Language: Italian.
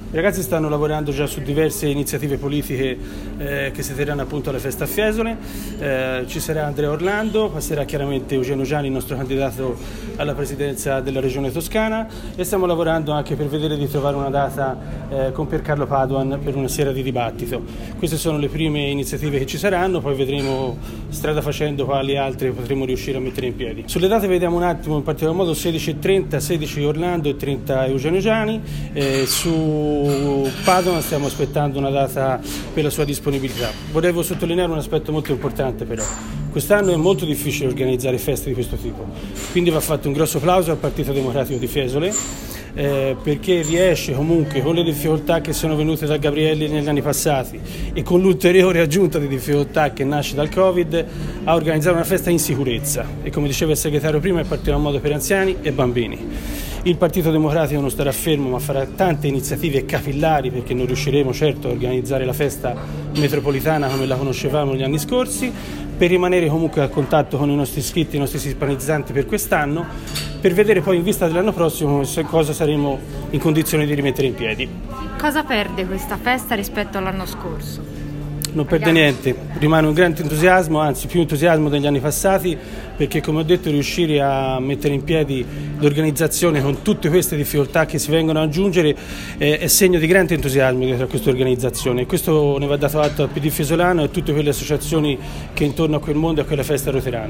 I ragazzi stanno lavorando già su diverse iniziative politiche che si terranno appunto alla festa a Fiesole. Ci sarà Andrea Orlando, passerà chiaramente Eugenio Giani, il nostro candidato alla presidenza della regione Toscana, e stiamo lavorando anche per vedere di trovare una data con Piercarlo Padoan per una sera di dibattito. Queste sono le prime iniziative che ci saranno, poi vedremo strada facendo quali altre potremo riuscire a mettere in piedi. Sulle date vediamo un attimo, in particolar modo 16:30, 16 Orlando e 30 Eugenio Giani. Su Padoan stiamo aspettando una data per la sua disponibilità. Volevo sottolineare un aspetto molto importante però. Quest'anno è molto difficile organizzare feste di questo tipo, quindi va fatto un grosso applauso al Partito Democratico di Fiesole perché riesce comunque, con le difficoltà che sono venute da Gabrielli negli anni passati e con l'ulteriore aggiunta di difficoltà che nasce dal Covid, a organizzare una festa in sicurezza e, come diceva il segretario prima, in particolar modo per anziani e bambini. Il Partito Democratico non starà fermo, ma farà tante iniziative capillari, perché non riusciremo certo a organizzare la festa metropolitana come la conoscevamo negli anni scorsi, per rimanere comunque a contatto con i nostri iscritti, i nostri simpatizzanti per quest'anno, per vedere poi in vista dell'anno prossimo cosa saremo in condizione di rimettere in piedi. Cosa perde questa festa rispetto all'anno scorso? Non perde niente, rimane un grande entusiasmo, anzi più entusiasmo degli anni passati, perché come ho detto riuscire a mettere in piedi l'organizzazione con tutte queste difficoltà che si vengono ad aggiungere è segno di grande entusiasmo dietro a questa organizzazione, e questo ne va dato atto al PD Fiesolano e a tutte quelle associazioni che intorno a quel mondo e a quella festa roteranno.